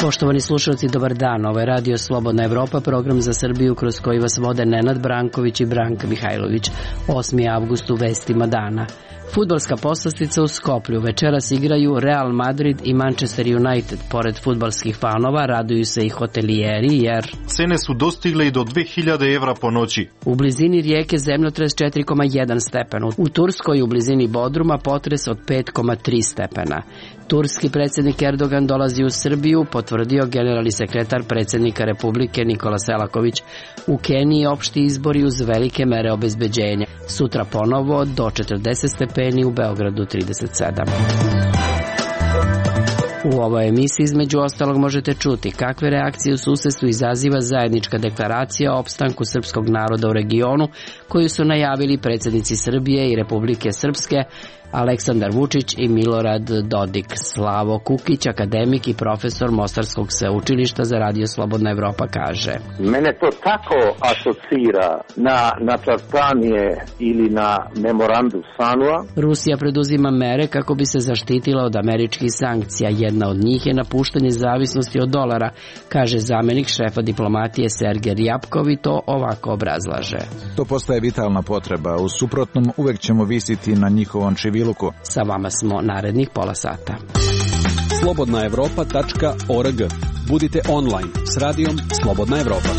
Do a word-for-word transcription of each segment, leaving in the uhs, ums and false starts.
Poštovani slušalci, dobar dan. Ovo je Radio Slobodna Evropa, program za Srbiju kroz koji vas vode Nenad Branković i Branka Mihajlović. osmi avgust u vestima dana. Fudbalska poslastica u Skoplju. Večeras igraju Real Madrid i Manchester United. Pored fudbalskih fanova raduju se i hotelijeri jer cene su dostigle i do dve hiljade evra po noći. U blizini Rijeke zemljotres četiri zarez jedan stepena. U Turskoj u blizini Bodruma potres od pet zarez tri stepena. Turski predsjednik Erdogan dolazi u Srbiju, potvrdio generalni sekretar predsjednika Republike Nikola Selaković. U Keniji opšti izbori uz velike mere obezbeđenja. Sutra ponovo do četrdeset stepeni, u Beogradu trideset sedam. U ovoj emisiji između ostalog možete čuti kakve reakcije u susedstvu izaziva zajednička deklaracija o opstanku srpskog naroda u regionu koju su najavili predsjednici Srbije i Republike Srpske Aleksandar Vučić i Milorad Dodik. Slavo Kukić, akademik i profesor Mostarskog sveučilišta za Radio Slobodna Evropa, kaže: Mene to tako asocira na nacrtanje ili na memorandum Sanua. Rusija preduzima mere kako bi se zaštitila od američkih sankcija. Jedna od njih je napuštanje zavisnosti od dolara, kaže zamenik šefa diplomatije Sergej Ryabkov i to ovako obrazlaže. To postaje vitalna potreba. U suprotnom uvek ćemo visiti na njihovom čiviluku. Sa vama smo narednih pola sata. slobodna evropa tačka org. Budite online s radijom Slobodna Evropa.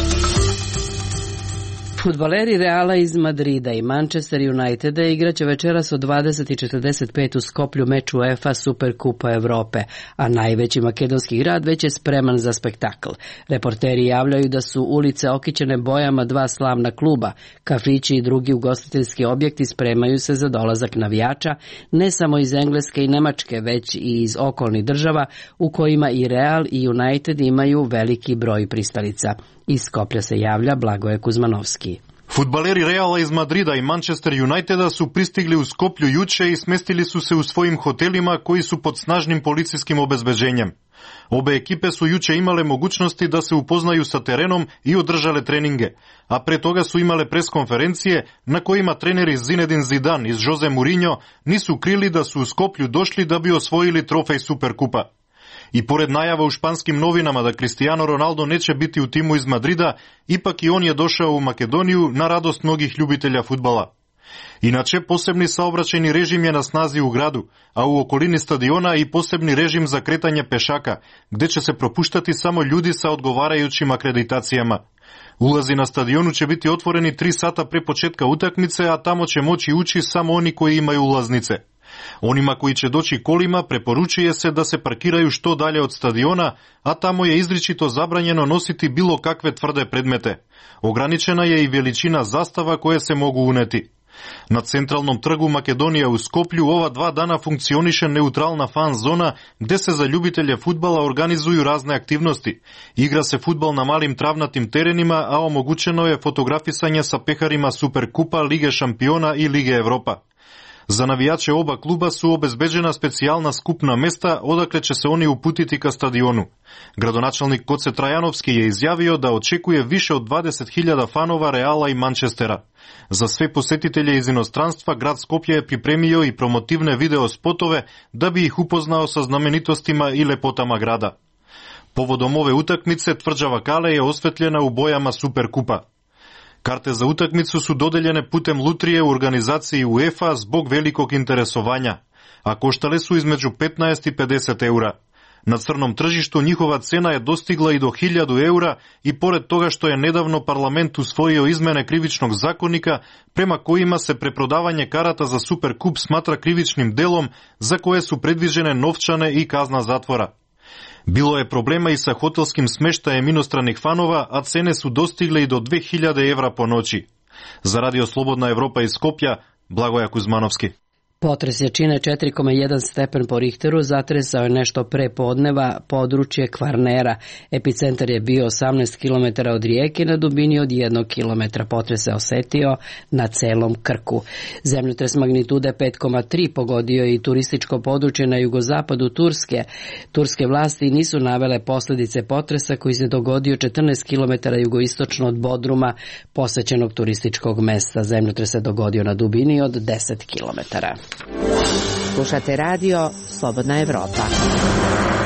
Fudbaleri Reala iz Madrida i Manchester Uniteda igraće večeras od dvadeset i četrdeset pet u Skoplju meč UEFA Superkupa Evrope, a najveći makedonski grad već je spreman za spektakl. Reporteri javljaju da su ulice okićene bojama dva slavna kluba. Kafići i drugi ugostiteljski objekti spremaju se za dolazak navijača, ne samo iz Engleske i Nemačke, već i iz okolnih država u kojima i Real i United imaju veliki broj pristalica. Iz Skoplja se javlja Blagoje Kuzmanovski. Fudbaleri Reala iz Madrida i Manchester Uniteda su pristigli u Skoplju juče i smestili su se u svojim hotelima koji su pod snažnim policijskim obezbeđenjem. Obe ekipe su juče imale mogućnosti da se upoznaju sa terenom i održale treninge, a pre toga su imale preskonferencije na kojima treneri Zinedine Zidane i Jose Mourinho nisu krili da su u Skoplju došli da bi osvojili trofej Superkupa. I pored najava u španskim novinama da Cristiano Ronaldo neće biti u timu iz Madrida, ipak i on je došao u Makedoniju na radost mnogih ljubitelja fudbala. Inače, posebni saobraćajni režim je na snazi u gradu, a u okolini stadiona i posebni režim za kretanje pešaka, gde će se propuštati samo ljudi sa odgovarajućim akreditacijama. Ulazi na stadionu će biti otvoreni tri sata pre početka utakmice, a tamo će moći ući samo oni koji imaju ulaznice. Onima koji će doći kolima preporučuje se da se parkiraju što dalje od stadiona, a tamo je izričito zabranjeno nositi bilo kakve tvrde predmete. Ograničena je i veličina zastava koje se mogu uneti. Na centralnom trgu Makedonija u Skoplju ova dva dana funkcioniše neutralna fan zona gde se za ljubitelje fudbala organizuju razne aktivnosti. Igra se fudbal na malim travnatim terenima, a omogućeno je fotografisanje sa peharima Superkupa, Lige šampiona i Lige Evropa. Za navijače oba kluba su obezbeđena specijalna skupna mesta odakle će se oni uputiti ka stadionu. Gradonačelnik Koce Trajanovski je izjavio da očekuje više od dvadeset hiljada fanova Reala i Manchestera. Za sve posetitelje iz inostranstva grad Skoplje je pripremio i promotivne video spotove da bi ih upoznao sa znamenitostima i lepotama grada. Povodom ove utakmice tvrđava Kale je osvetljena u bojama Superkupa. Karte za utakmicu su dodeljene putem lutrije u organizaciji UEFA zbog velikog interesovanja, a koštale su između petnaest i pedeset eura. Na crnom tržištu njihova cena je dostigla i do hiljadu eura i pored toga što je nedavno parlament usvojio izmene krivičnog zakonika prema kojima se preprodavanje karata za Superkup smatra krivičnim delom za koje su predviđene novčane i kazna zatvora. Bilo je problema i sa hotelskim smeštajem inostranih fanova, a cene su dostigle i do dve hiljade evra po noći. Za Radio Slobodna Evropa iz Skoplja, Blagoja Kuzmanovski. Potres jačine četiri zarez jedan stepen po Richteru zatresao je nešto pre podneva područje Kvarnera. Epicentar je bio osamnaest kilometara od Rijeke na dubini od jednog kilometra. Potres se osetio na celom Krku. Zemljotres magnitude pet zarez tri pogodio i turističko područje na jugozapadu Turske. Turske vlasti nisu navele posljedice potresa koji se dogodio četrnaest kilometara jugoistočno od Bodruma, posećenog turističkog mesta. Zemljotres se dogodio na dubini od deset kilometara. Slušate radio Slobodna Evropa.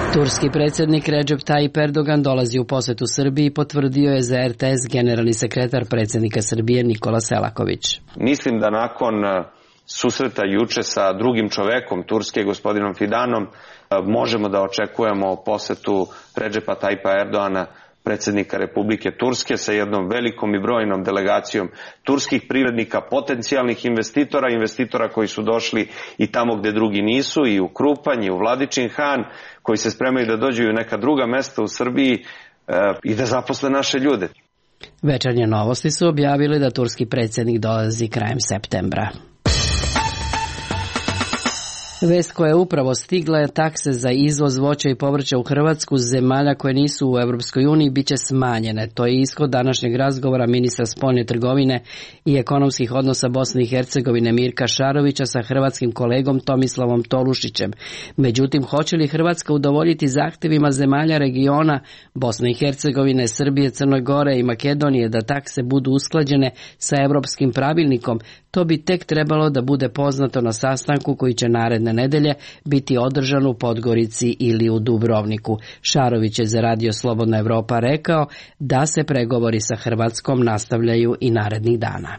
Turski predsjednik Recep Tayyip Erdogan dolazi u posetu Srbiji i potvrdio je za er te es generalni sekretar predsjednika Srbije Nikola Selaković. Mislim da nakon susreta juče sa drugim čovekom Turske, gospodinom Fidanom, možemo da očekujemo posetu Recepa Tayyipa Erdogana, predsjednika Republike Turske, sa jednom velikom i brojnom delegacijom turskih privrednika, potencijalnih investitora, investitora koji su došli i tamo gde drugi nisu, i u Krupanj, i u Vladičin Han, koji se spremaju da dođu u neka druga mesta u Srbiji e, i da zaposle naše ljude. Večernje novosti su objavili da turski predsjednik dolazi krajem septembra. Vest koja je upravo stigla je takse za izvoz voća i povrća u Hrvatsku zemalja koje nisu u Europskoj uniji biće smanjene. To je ishod današnjeg razgovora ministra spoljne trgovine i ekonomskih odnosa Bosne i Hercegovine Mirka Šarovića sa hrvatskim kolegom Tomislavom Tolušićem. Međutim, hoće li Hrvatska udovoljiti zahtjevima zemalja regiona Bosne i Hercegovine, Srbije, Crne Gore i Makedonije da takse budu usklađene sa europskim pravilnikom? To bi tek trebalo da bude poznato na sastanku koji će naredne nedelje biti održan u Podgorici ili u Dubrovniku. Šarović je za Radio Slobodna Evropa rekao da se pregovori sa Hrvatskom nastavljaju i narednih dana.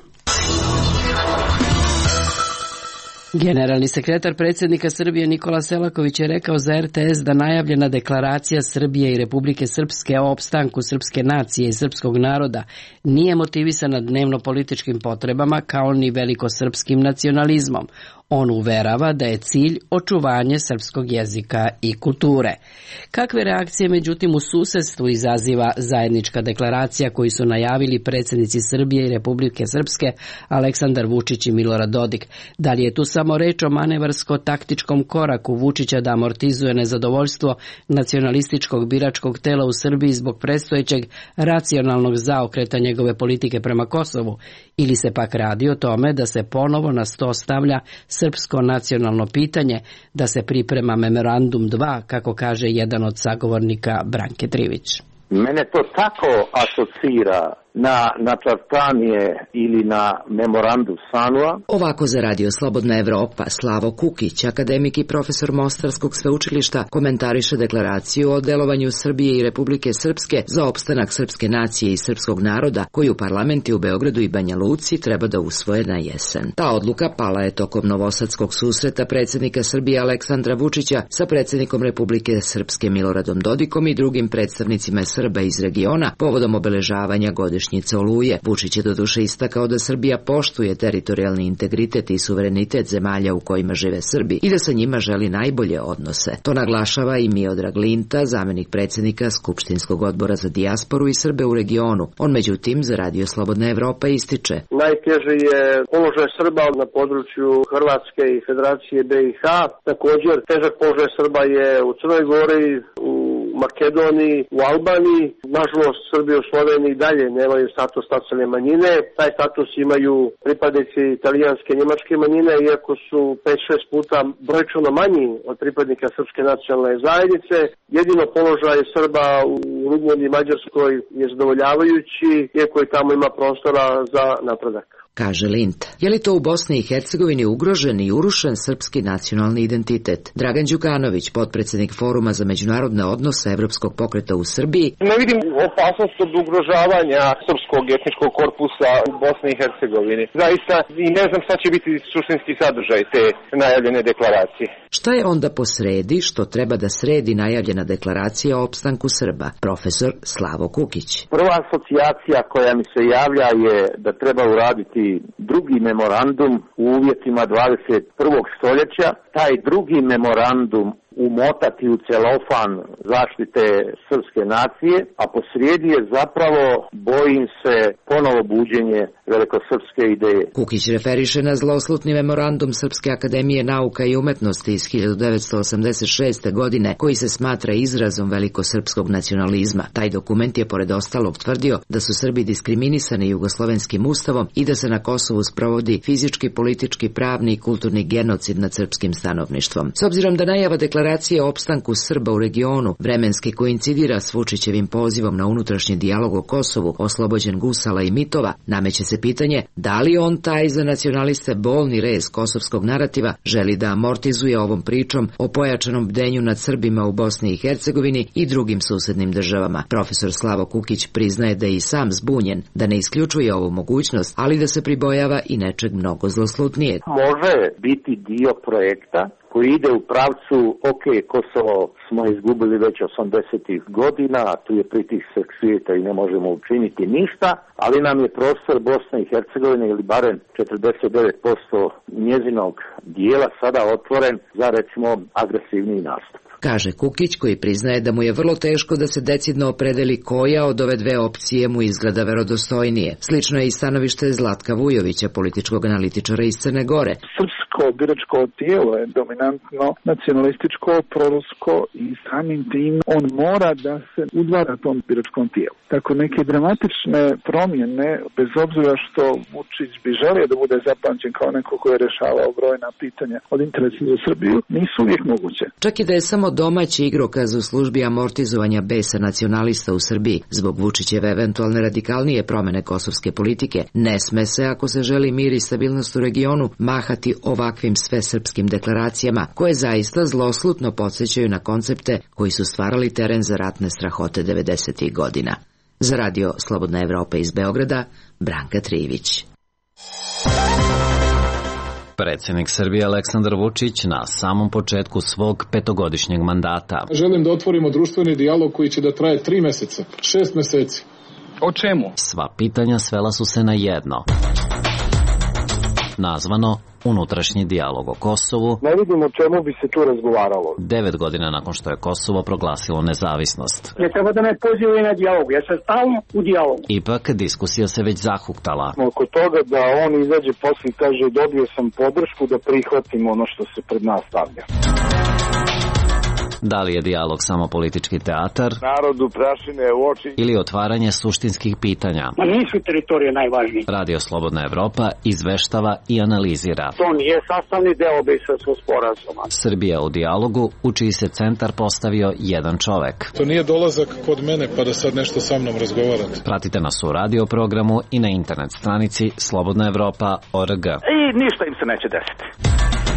Generalni sekretar predsjednika Srbije Nikola Selaković je rekao za er te es da najavljena deklaracija Srbije i Republike Srpske o opstanku srpske nacije i srpskog naroda nije motivisana dnevno političkim potrebama kao ni velikosrpskim nacionalizmom. On uverava da je cilj očuvanje srpskog jezika i kulture. Kakve reakcije međutim u susedstvu izaziva zajednička deklaracija koju su najavili predsjednici Srbije i Republike Srpske Aleksandar Vučić i Milorad Dodik? Da li je tu samo reč o manevarsko-taktičkom koraku Vučića da amortizuje nezadovoljstvo nacionalističkog biračkog tela u Srbiji zbog predstojećeg racionalnog zaokreta njegove politike prema Kosovu? Ili se pak radi o tome da se ponovo na sto stavlja srpsko nacionalno pitanje, da se priprema memorandum dva, kako kaže jedan od sagovornika Branke Trivić? Mene to tako asocira na nacrtanje ili na memorandum Sanua. Ovako za Radio Slobodna Evropa Slavo Kukić, akademik i profesor Mostarskog sveučilišta, komentariše deklaraciju o delovanju Srbije i Republike Srpske za opstanak srpske nacije i srpskog naroda, koju parlamenti u Beogradu i Banja Luci treba da usvoje na jesen. Ta odluka pala je tokom novosadskog susreta predsjednika Srbije Aleksandra Vučića sa predsjednikom Republike Srpske Miloradom Dodikom i drugim predstavnicima Srba iz regiona povodom obeležavanja godišnjice Oluje. Vučić je doduše istakao da Srbija poštuje teritorijalni integritet i suverenitet zemalja u kojima žive Srbi i da sa njima želi najbolje odnose. To naglašava i Miodrag Linta, zamenik predsjednika Skupštinskog odbora za dijasporu i Srbe u regionu. On međutim za Radio Slobodna Evropa ističe: najteže je položaj Srba na području Hrvatske i Federacije be i ha. Također težak položaj Srba je u Crnoj Gori, u Makedoniji, u Albaniji. Nažalost, Srbi u Sloveniji dalje nemaju status nacionalne manjine. Taj status imaju pripadnici italijanske i njemačke manjine, iako su pet šest puta brojčano manji od pripadnika srpske nacionalne zajednice. Jedino položaj Srba u Rumuniji i Mađarskoj je zadovoljavajući, iako i tamo ima prostora za napredak. Kaže Lint. Je li to u Bosni i Hercegovini ugrožen i urušen srpski nacionalni identitet? Dragan Đukanović, potpredsjednik Foruma za međunarodne odnose Evropskog pokreta u Srbiji. Ne vidim opasnost od ugrožavanja srpskog etničkog korpusa u Bosni i Hercegovini. Zaista i ne znam šta će biti suštinski sadržaj te najavljene deklaracije. Šta je onda posredi što treba da sredi najavljena deklaracija o opstanku Srba? Profesor Slavo Kukić. Prva asocijacija koja mi se javlja je da treba uraditi drugi memorandum u uvjetima dvadeset prvog stoljeća. Taj drugi memorandum umotati u celofan zaštite srpske nacije, a posrijedi je zapravo, bojim se, ponovo buđenje velikosrpske ideje. Kukić referiše na zloslutni memorandum Srpske akademije nauka i umetnosti iz hiljadu devetsto osamdeset šeste. godine, koji se smatra izrazom velikosrpskog nacionalizma. Taj dokument je pored ostalog tvrdio da su Srbi diskriminisani jugoslovenskim ustavom i da se na Kosovu sprovodi fizički, politički, pravni i kulturni genocid nad srpskim stanovništvom. S obzirom da najava deklaracije deklaracije o opstanku Srba u regionu vremenski koincidira s Vučićevim pozivom na unutrašnji dijalog o Kosovu, oslobođen gusala i mitova, nameće se pitanje da li on taj za nacionaliste bolni rez kosovskog narativa želi da amortizuje ovom pričom o pojačanom bdenju nad Srbima u Bosni i Hercegovini i drugim susednim državama. Profesor Slavo Kukić priznaje da je i sam zbunjen, da ne isključuje ovu mogućnost, ali da se pribojava i nečeg mnogo zloslutnijeg. Može biti dio projekta koji ide u pravcu, ok, Kosovo smo izgubili već osamdesetih godina, tu je pritisak svijeta i ne možemo učiniti ništa, ali nam je prostor Bosne i Hercegovine ili barem četrdeset devet posto njezinog dijela sada otvoren za, recimo, agresivni nastup. Kaže Kukić, koji priznaje da mu je vrlo teško da se decidno opredeli koja od ove dve opcije mu izgleda verodostojnije. Slično je i stanovište Zlatka Vujovića, političkog analitičara iz Crne Gore. Srpsko biračko tijelo je dominantno nacionalističko, prorusko i samim tim on mora da se udvara tom biračkom tijelu. Tako neke dramatične promjene, bez obzira što Vučić bi želio da bude zapamćen kao neko koji je rešavao brojna pitanja od interesa za Srbiju, nisu uvijek moguće. Čak i da je samo domaći igrokaz u službi amortizovanja besa nacionalista u Srbiji zbog Vučićeve eventualne radikalnije promene kosovske politike, ne sme se, ako se želi mir i stabilnost u regionu, mahati ovakvim svesrpskim deklaracijama koje zaista zloslutno podsjećaju na koncepte koji su stvarali teren za ratne strahote devedesetih godina. Za radio Slobodna Evropa iz Beograda, Branka Trivić. Predsjednik Srbije Aleksandar Vučić na samom početku svog petogodišnjeg mandata. Želim da otvorimo društveni dijalog koji će da traje tri meseca, šest meseci. O čemu? Sva pitanja svela su se na jedno. Nazvano unutrašnji dijalog o Kosovu. Ne vidim o čemu bi se tu razgovaralo. Devet godina nakon što je Kosovo proglasilo nezavisnost. Ne treba da me pozivaju na dijalog, ja sam stalno u dijalogu. Ipak diskusija se već zahuktala. Oko toga da on izađe posle i kaže dobio sam podršku da prihvatim ono što se pred nas stavlja. Da li je dijalog samo politički teatar? Narodu prašine u oči. Ili otvaranje suštinskih pitanja? Ma nisu teritorije najvažnije. Radio Slobodna Evropa izveštava i analizira. To nije sastavni deo Briselskog sporazuma. Srbija u dijalogu, u čiji se centar postavio jedan čovek. To nije dolazak kod mene pa da sad nešto sa mnom razgovarate. Pratite nas u radio programu i na internet stranici slobodna evropa tačka org. I ništa im se neće desiti.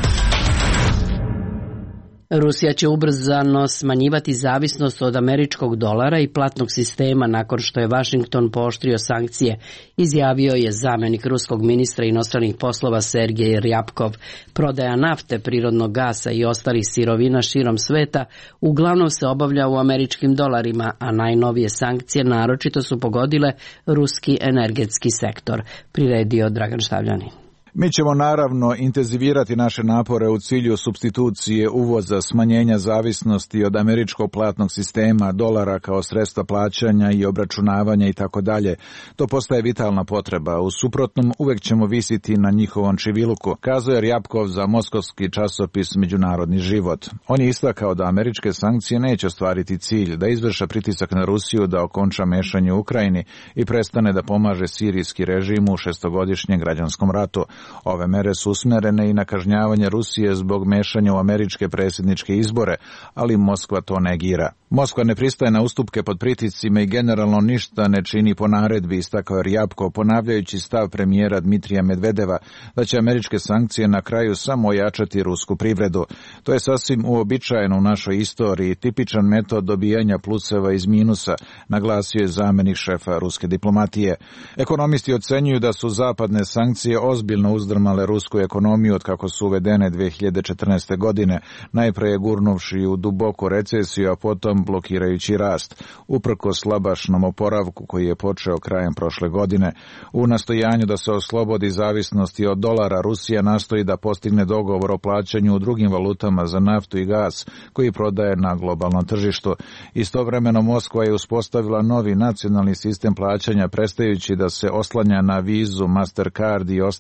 Rusija će ubrzano smanjivati zavisnost od američkog dolara i platnog sistema nakon što je Vašington pooštrio sankcije, izjavio je zamenik ruskog ministra inostranih poslova Sergej Ryabkov. Prodaja nafte, prirodnog gasa i ostalih sirovina širom sveta uglavnom se obavlja u američkim dolarima, a najnovije sankcije naročito su pogodile ruski energetski sektor, priredio Dragan Štavljanin. Mi ćemo naravno intenzivirati naše napore u cilju supstitucije uvoza, smanjenja zavisnosti od američkog platnog sistema, dolara kao sredstva plaćanja i obračunavanja i tako dalje. To postaje vitalna potreba. U suprotnom uvek ćemo visiti na njihovom čiviluku, kazuje Ryabkov za moskovski časopis Međunarodni život. On je istakao da američke sankcije neće ostvariti cilj, da izvrše pritisak na Rusiju da okonča mešanje u Ukrajini i prestane da pomaže sirijski režim u šestogodišnjem građanskom ratu. Ove mere su usmerene i na kažnjavanje Rusije zbog mešanja u američke predsjedničke izbore, ali Moskva to negira. Moskva ne pristaje na ustupke pod pritiscima i generalno ništa ne čini po naredbi, istakao je Ryabkov, ponavljajući stav premijera Dmitrija Medvedeva da će američke sankcije na kraju samo ojačati rusku privredu. To je sasvim uobičajeno u našoj istoriji, tipičan metod dobijanja pluseva iz minusa, naglasio je zamenik šefa ruske diplomatije. Ekonomisti ocenjuju da su zapadne sankcije ozbiljno uzdrmale rusku ekonomiju od kako su uvedene dve hiljade četrnaeste. godine, najpre gurnuvši u duboku recesiju, a potom blokirajući rast, uprkos slabašnom oporavku koji je počeo krajem prošle godine. U nastojanju da se oslobodi zavisnosti od dolara, Rusija nastoji da postigne dogovor o plaćanju u drugim valutama za naftu i gas koji prodaje na globalnom tržištu. Istovremeno Moskva je uspostavila novi nacionalni sistem plaćanja, prestajući da se oslanja na Vizu, Mastercard i ostale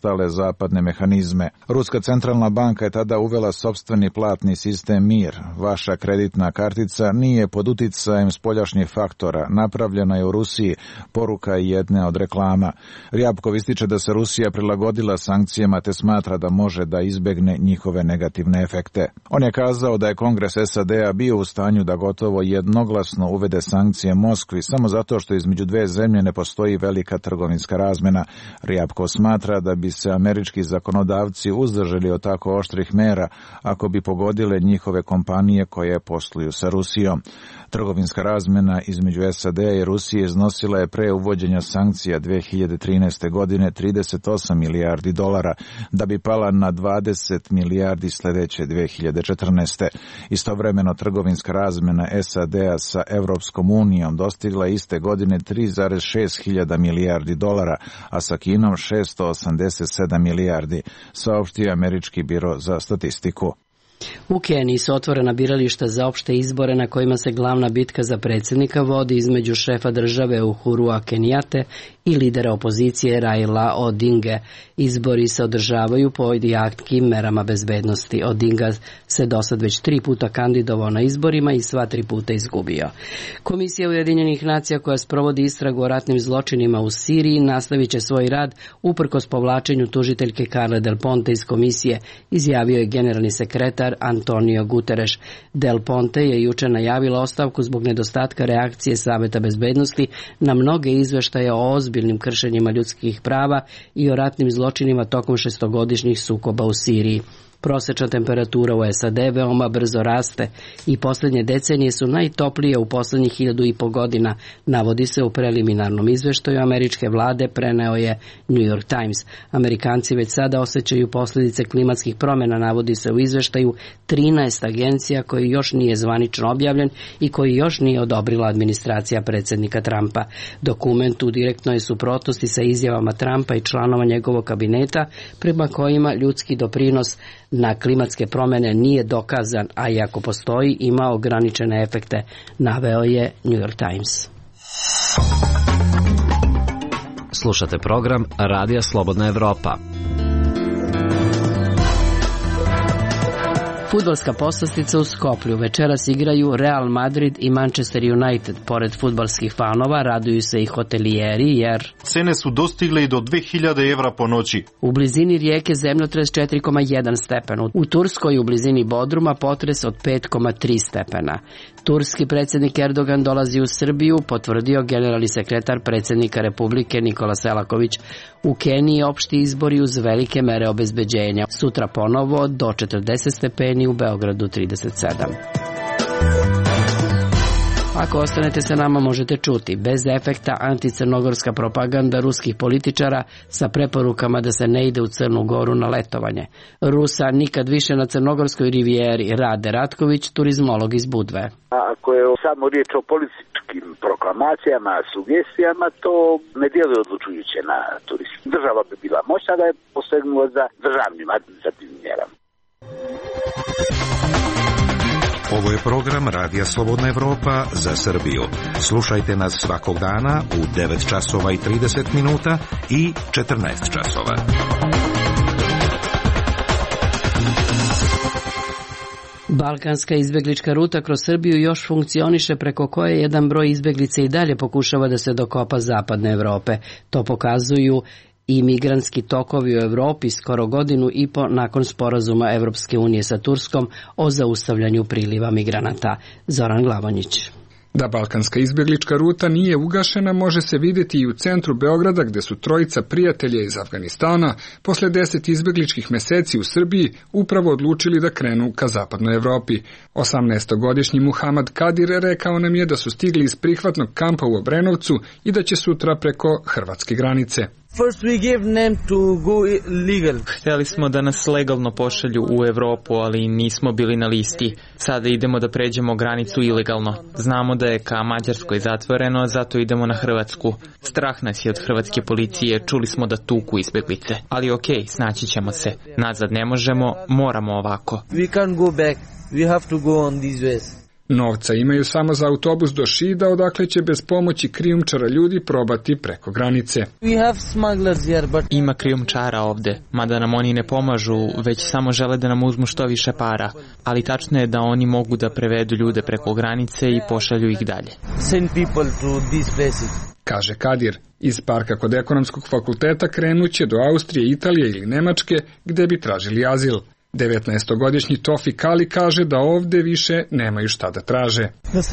zapadne mehanizme. Ruska centralna banka je tada uvela sopstveni platni sistem Mir. Vaša kreditna kartica nije pod uticajem spoljašnjih faktora, napravljena je u Rusiji, poruka je jedne od reklama. Rjabkov ističe da se Rusija prilagodila sankcijama te smatra da može da izbegne njihove negativne efekte. On je kazao da je Kongres S A D-a bio u stanju da gotovo jednoglasno uvede sankcije Moskvi samo zato što između dve zemlje ne postoji velika trgovinska razmena. Rjabkov smatra da bi se američki zakonodavci uzdržali od tako oštrih mera ako bi pogodile njihove kompanije koje posluju sa Rusijom. Trgovinska razmena između S A D-a i Rusije iznosila je pre uvođenja sankcija dve hiljade trinaeste. godine trideset osam milijardi dolara, da bi pala na dvadeset milijardi sledeće dve hiljade četrnaeste. Istovremeno trgovinska razmena S A D-a sa Evropskom unijom dostigla iste godine tri zarez šest hiljada milijardi dolara, a sa Kinom šesto osamdeset sedam milijardi, saopštio američki biro za statistiku. U Keniji su otvorena birališta za opšte izbore na kojima se glavna bitka za predsjednika vodi između šefa države Uhurua Kenijate i lidera opozicije Raila Odinge. Izbori se održavaju po jakim merama bezbednosti. Odinga se do sad već tri puta kandidovao na izborima i sva tri puta izgubio. Komisija Ujedinjenih nacija koja sprovodi istragu o ratnim zločinima u Siriji nastavit će svoj rad uprkos povlačenju tužiteljke Carle Del Ponte iz komisije, izjavio je generalni sekretar Antonio Guterres. Del Ponte je juče najavila ostavku zbog nedostatka reakcije Saveta bezbednosti na mnoge izveštaje o ozbiljnim kršenjima ljudskih prava i o ratnim zločinima tokom šestogodišnjih sukoba u Siriji. Prosečna temperatura u S A D veoma brzo raste i posljednje decenije su najtoplije u posljednjih hiljadu i po godina, navodi se u preliminarnom izveštaju američke vlade, preneo je New York Times. Amerikanci već sada osjećaju posljedice klimatskih promjena, navodi se u izveštaju trinaest agencija koji još nije zvanično objavljen i koji još nije odobrila administracija predsjednika Trumpa. Dokument u direktnoj suprotnosti sa izjavama Trumpa i članova njegovog kabineta prema kojima ljudski doprinos na klimatske promjene nije dokazan, a i ako postoji ima ograničene efekte, naveo je New York Times. Slušate program Radija Slobodna Evropa. Fudbalska poslastica u Skoplju. Večeras igraju Real Madrid i Manchester United. Pored fudbalskih fanova raduju se i hotelijeri jer cene su dostigle i do dve hiljade evra po noći. U blizini rijeke zemljotres četiri zarez jedan stepena. U Turskoj u blizini Bodruma potres od pet zarez tri stepena. Turski predsjednik Erdogan dolazi u Srbiju, potvrdio generalni sekretar predsjednika Republike Nikola Selaković. U Keniji opšti izbori uz velike mere obezbeđenja. Sutra ponovo do četrdeset stepeni, u Beogradu trideset sedam. Ako ostanete sa nama možete čuti bez efekta anticrnogorska propaganda ruskih političara sa preporukama da se ne ide u Crnu Goru na letovanje. Rusa nikad više na Crnogorskoj rivijeri. Rade Ratković, turizmolog iz Budve. Ako je samo riječ o političkim proklamacijama, sugestijama, to ne djeluje odlučujuće na turizam. Država bi bila moćna da je posegnula za državnim administrativnim mjerama. Ovo je program Radija Slobodna Evropa za Srbiju. Slušajte nas svakog dana u devet časova i trideset minuta i četrnaest časova. Balkanska izbjeglička ruta kroz Srbiju još funkcioniše, preko koje jedan broj izbjeglica i dalje pokušava da se dokopa zapadne Evrope. To pokazuju i migrantski tokovi u Evropi skoro godinu i po nakon sporazuma Evropske unije sa Turskom o zaustavljanju priliva migranata. Zoran Glavonjić. Da balkanska izbjeglička ruta nije ugašena može se vidjeti i u centru Beograda, gde su trojica prijatelja iz Afganistana posle deset izbjegličkih meseci u Srbiji upravo odlučili da krenu ka zapadnoj Evropi. osamnaestogodišnji Muhamad Kadir rekao nam je da su stigli iz prihvatnog kampa u Obrenovcu i da će sutra preko hrvatske granice. First we gave them to go legal. Htjeli smo da nas legalno pošalju u Evropu, ali nismo bili na listi. Sada idemo da pređemo granicu ilegalno. Znamo da je ka Mađarskoj zatvoreno, zato idemo na Hrvatsku. Strah nas je od hrvatske policije, čuli smo da tuku izbjeglice. Ali okej, okay, snaći ćemo se. Nazad ne možemo, moramo ovako. We can't go back. We have to go on these ways. Novca imaju samo za autobus do Šida, odakle će bez pomoći krijumčara ljudi probati preko granice. Ima krijumčara ovde, mada nam oni ne pomažu, već samo žele da nam uzmu što više para. Ali tačno je da oni mogu da prevedu ljude preko granice i pošalju ih dalje. Kaže Kadir. Iz parka kod ekonomskog fakulteta krenuće do Austrije, Italije ili Nemačke gde bi tražili azil. devetnaestogodišnji Tofi Kali kaže da ovde više nemaju šta da traže.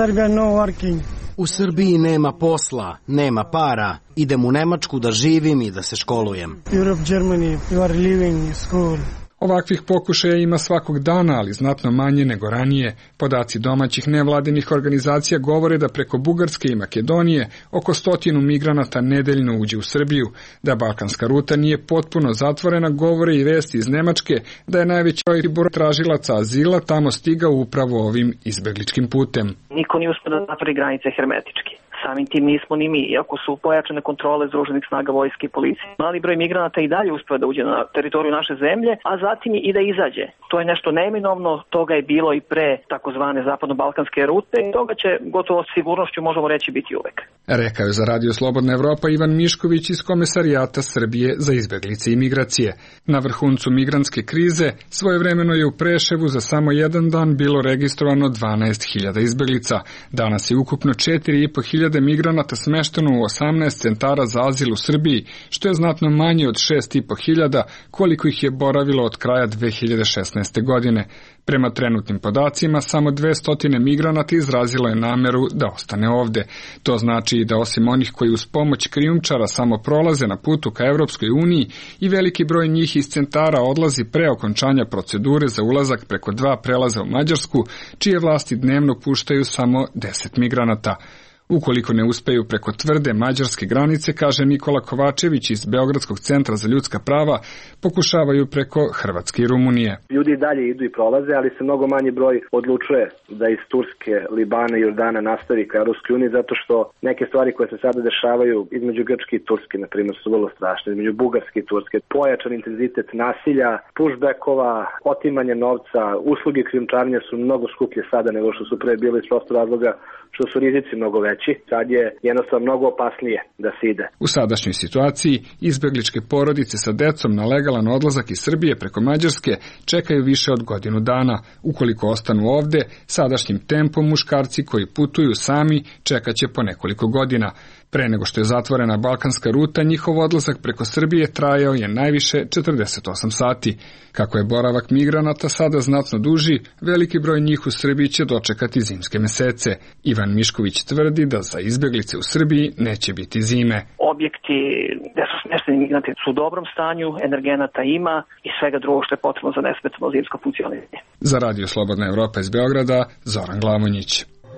U Srbiji nema posla, nema para. Idem u Nemačku da živim i da se školujem. Europe, Germany, you are living school. Ovakvih pokušaja ima svakog dana, ali znatno manje nego ranije. Podaci domaćih nevladinih organizacija govore da preko Bugarske i Makedonije oko stotinu migranata nedeljno uđe u Srbiju. Da balkanska ruta nije potpuno zatvorena, govore i vesti iz Nemačke da je najveći broj tražilaca azila tamo stigao upravo ovim izbegličkim putem. Niko nije uspio da zatvori granice hermetički. Samim tim nismo ni mi, iako su pojačane kontrole združenih snaga vojske i policije. Mali broj migranata i dalje uspio da uđe na teritoriju naše zemlje, a zatim i da izađe. To je nešto neminovno, toga je bilo i pre takozvane zapadno-balkanske rute i toga će gotovo s sigurnošću možemo reći biti uvek. Rekao je za Radio Slobodna Evropa Ivan Mišković iz Komesarijata Srbije za izbeglice i migracije. Na vrhuncu migrantske krize svojevremeno je u Preševu za samo jedan dan bilo registrovano dvanaest hiljada izbeglica. Danas je ukupno četiri i po hiljade migranata smešteno u osamnaest centara za azil u Srbiji, što je znatno manje od šest i po hiljada koliko ih je boravilo od kraja dve hiljade šesnaeste. godine. Prema trenutnim podacima, samo dvesta migranata izrazilo je nameru da ostane ovde. To znači i da osim onih koji uz pomoć krijumčara samo prolaze na putu ka Evropskoj uniji i veliki broj njih iz centara odlazi pre okončanja procedure za ulazak preko dva prelaza u Mađarsku, čije vlasti dnevno puštaju samo deset migranata. Ukoliko ne uspeju preko tvrde mađarske granice, kaže Nikola Kovačević iz Beogradskog centra za ljudska prava, pokušavaju preko Hrvatske i Rumunije. Ljudi dalje idu i prolaze, ali se mnogo manji broj odlučuje da iz Turske, Libana i Jordana nastavi ka Evropskoj uniji, zato što neke stvari koje se sada dešavaju između Grčke i Turske, na primjer, su vrlo strašne. Između Bugarske i Turske, pojačan intenzitet nasilja, pushbackova, otimanje novca, usluge krijumčarenja su mnogo skuplje sada nego što su pre bili iz prostog razloga što su rizici mnogo veći. Sad je jednostavno mnogo opasnije da se ide. U sadašnjoj situaciji izbegličke porodice sa decom na legalan odlazak iz Srbije preko Mađarske čekaju više od godinu dana. Ukoliko ostanu ovde, sadašnjim tempom muškarci koji putuju sami čekaće po nekoliko godina. Pre nego što je zatvorena balkanska ruta, njihov odlazak preko Srbije trajao je najviše četrdeset osam sati. Kako je boravak migranata sada znatno duži, veliki broj njih u Srbiji će dočekati zimske mesece. Ivan Mišković tvrdi da za izbeglice u Srbiji neće biti zime. Objekti gde su smješteni migranti su u dobrom stanju, energenata ima i svega drugog što je potrebno za nesmetano zimsko funkcioniranje. Za Radio Slobodna Evropa iz Beograda, Zoran Glamonjić.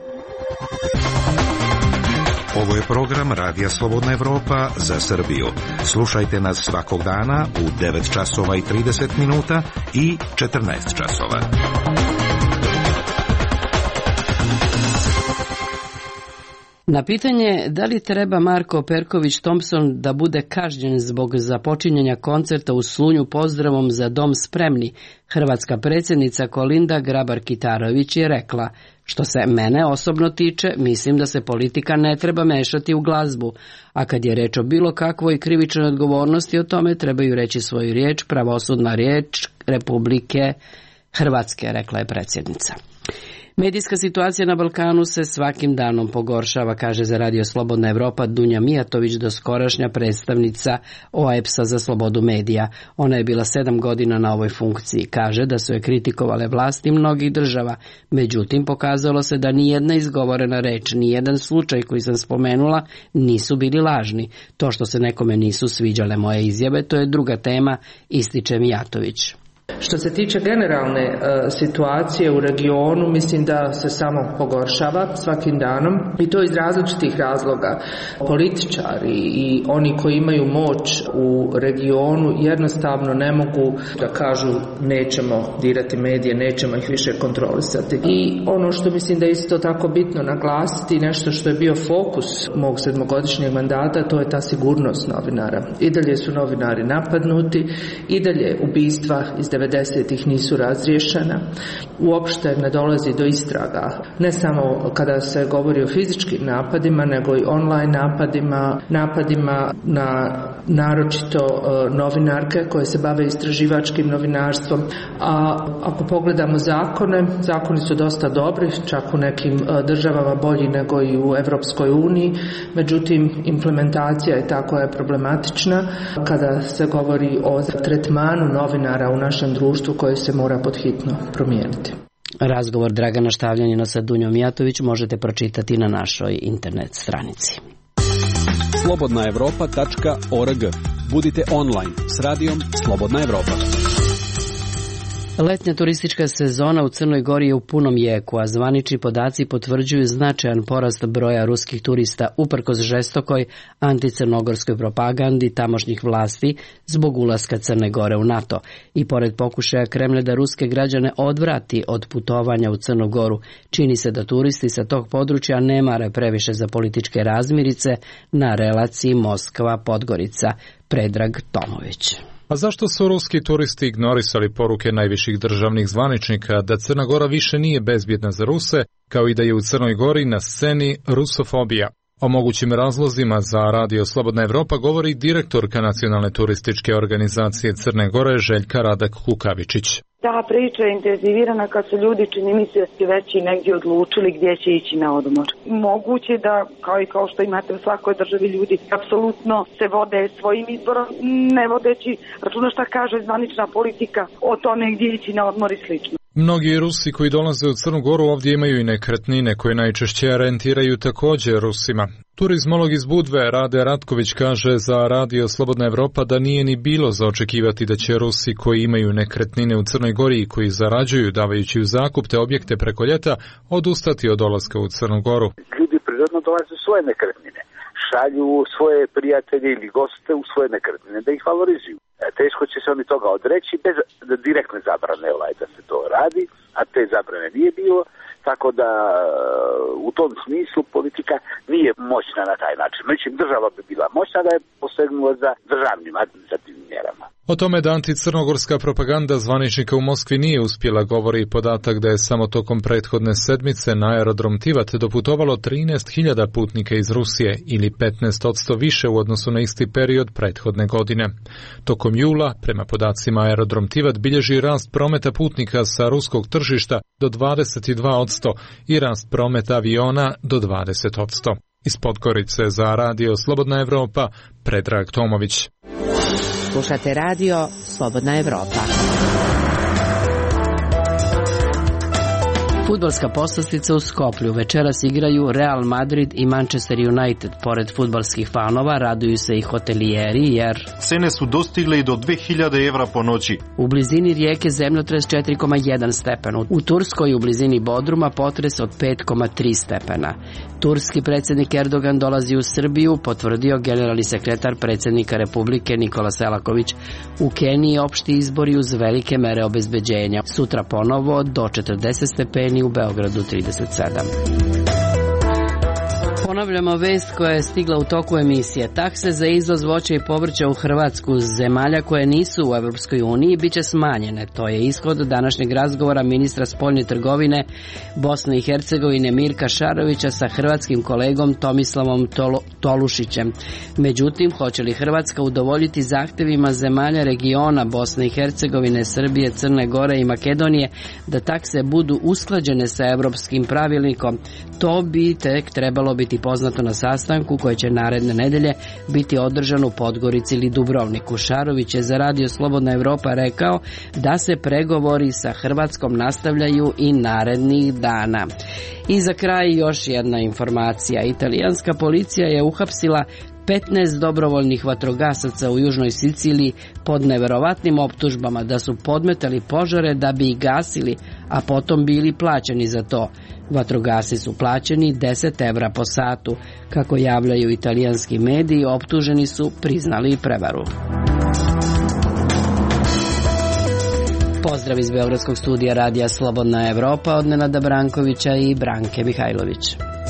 Ovo je program Radija Slobodna Evropa za Srbiju. Slušajte nas svakog dana u devet časova i trideset minuta i četrnaest časova. Na pitanje da li treba Marko Perković Thompson da bude kažnjen zbog započinjanja koncerta u Slunju pozdravom za Dom spremni, hrvatska predsjednica Kolinda Grabar-Kitarović je rekla: što se mene osobno tiče, mislim da se politika ne treba mešati u glazbu, a kad je reč o bilo kakvoj krivičnoj odgovornosti, o tome trebaju reći svoju riječ pravosudna riječ Republike Hrvatske, rekla je predsjednica. Medijska situacija na Balkanu se svakim danom pogoršava, kaže za Radio Slobodna Evropa Dunja Mijatović, doskorašnja predstavnica O E P S-a za slobodu medija. Ona je bila sedam godina na ovoj funkciji. Kaže da su je kritikovale vlasti mnogih država. Međutim, pokazalo se da nijedna izgovorena reč, nijedan slučaj koji sam spomenula nisu bili lažni. To što se nekome nisu sviđale moje izjave, to je druga tema, ističe Mijatović. Što se tiče generalne uh, situacije u regionu, mislim da se samo pogoršava svakim danom i to iz različitih razloga. Političari i oni koji imaju moć u regionu jednostavno ne mogu da kažu nećemo dirati medije, nećemo ih više kontrolisati. I ono što mislim da je isto tako bitno naglasiti, nešto što je bio fokus mog sedmogodišnjeg mandata, to je ta sigurnost novinara. I dalje su novinari napadnuti, i dalje ubistva iz devedesetih devedesetih nisu razriješena. Uopšte ne dolazi do istraga, ne samo kada se govori o fizičkim napadima, nego i online napadima, napadima na naročito novinarke koje se bave istraživačkim novinarstvom. A ako pogledamo zakone, zakoni su dosta dobri, čak u nekim državama bolji nego i u Evropskoj uniji, međutim implementacija je ta koja je problematična kada se govori o tretmanu novinara u našem društvu koje se mora podhitno promijeniti. Razgovor Dragana Štavljanina sa Dunjom Mijatović možete pročitati na našoj internet stranici. slobodna evropa tačka org. Budite online s radijom Slobodna Evropa. Letnja turistička sezona u Crnoj Gori je u punom jeku, a zvanični podaci potvrđuju značajan porast broja ruskih turista uprkos žestokoj anticrnogorskoj propagandi tamošnjih vlasti zbog ulaska Crne Gore u NATO. I pored pokušaja Kremlja da ruske građane odvrati od putovanja u Crnu Goru, čini se da turisti sa tog područja ne mare previše za političke razmirice na relaciji Moskva-Podgorica. Predrag Tomović. A zašto su ruski turisti ignorisali poruke najviših državnih zvaničnika da Crna Gora više nije bezbjedna za Ruse, kao i da je u Crnoj Gori na sceni rusofobija? O mogućim razlozima za Radio Slobodna Evropa govori direktorka Nacionalne turističke organizacije Crne Gore Željka Radak Kukavičić. Ta priča je intenzivirana kad su ljudi, čini mi se, već i negdje odlučili gdje će ići na odmor. Moguće da, kao i kao što imate u svakoj državi, ljudi apsolutno se vode svojim izborom, ne vodeći računa šta kaže zvanična politika o tome gdje ići na odmor i slično. Mnogi Rusi koji dolaze u Crnu Goru ovdje imaju i nekretnine koje najčešće orijentiraju također Rusima. Turizmolog iz Budve Rade Ratković kaže za Radio Slobodna Evropa da nije ni bilo za očekivati da će Rusi koji imaju nekretnine u Crnoj Gori i koji zarađuju davajući u zakup te objekte preko ljeta odustati od dolaska u Crnu Goru. Ljudi prirodno dolaze u svoje nekretnine, šalju svoje prijatelje ili goste u svoje nekretnine da ih valorizuju. Teško će se oni toga odreći bez direktne zabrane ovaj da se to radi, a te zabrane nije bilo, tako da u tom smislu politika nije moćna na taj način. Međutim, država bi bila moćna da je posegnula za državnim administrativnim mjerama. O tome da anticrnogorska propaganda zvaničnika u Moskvi nije uspjela govori podatak da je samo tokom prethodne sedmice na aerodrom Tivat doputovalo trinaest hiljada putnika iz Rusije ili petnaest posto više u odnosu na isti period prethodne godine. Tokom jula, prema podacima aerodrom Tivat bilježi rast prometa putnika sa ruskog tržišta do dvadeset dva posto i rast prometa aviona do dvadeset posto. Iz Podgorice za Radio Slobodna Evropa, Predrag Tomović. Slušate Radio Slobodna Evropa. Fudbalska poslastica u Skoplju. Večeras igraju Real Madrid i Manchester United. Pored fudbalskih fanova raduju se i hotelijeri jer cene su dostigle i do dve hiljade evra po noći. U blizini rijeke zemljotres četiri zarez jedan stepena. U Turskoj u blizini Bodruma potres od pet zarez tri stepena. Turski predsjednik Erdogan dolazi u Srbiju, potvrdio generalni sekretar predsjednika Republike Nikola Selaković. U Keniji opšti izbori uz velike mere obezbeđenja. Sutra ponovo do četrdeset stepeni, u Beogradu trideset sedam. Ponavljamo vest koja je stigla u toku emisije. Takse za izvoz voća i povrća u Hrvatsku zemalja koje nisu u Evropskoj uniji biće smanjene. To je ishod današnjeg razgovora ministra spoljne trgovine Bosne i Hercegovine Mirka Šarovića sa hrvatskim kolegom Tomislavom Tolo, Tolušićem. Međutim, hoće li Hrvatska udovoljiti zahtjevima zemalja regiona Bosne i Hercegovine, Srbije, Crne Gore i Makedonije da takse budu usklađene sa europskim pravilnikom? To bi tek trebalo biti poznato na sastanku koje će naredne nedelje biti održan u Podgorici ili Dubrovniku. Šarović je za Radio Slobodna Evropa rekao da se pregovori sa Hrvatskom nastavljaju i narednih dana. I za kraj još jedna informacija. Italijanska policija je uhapsila petnaest dobrovoljnih vatrogasaca u Južnoj Siciliji pod neverovatnim optužbama da su podmetali požare da bi ih gasili, a potom bili plaćeni za to. Vatrogasci su plaćeni deset evra po satu. Kako javljaju italijanski mediji, optuženi su priznali prevaru. Pozdrav iz Beogradskog studija Radija Slobodna Evropa od Nenada Brankovića i Branke Mihajlović.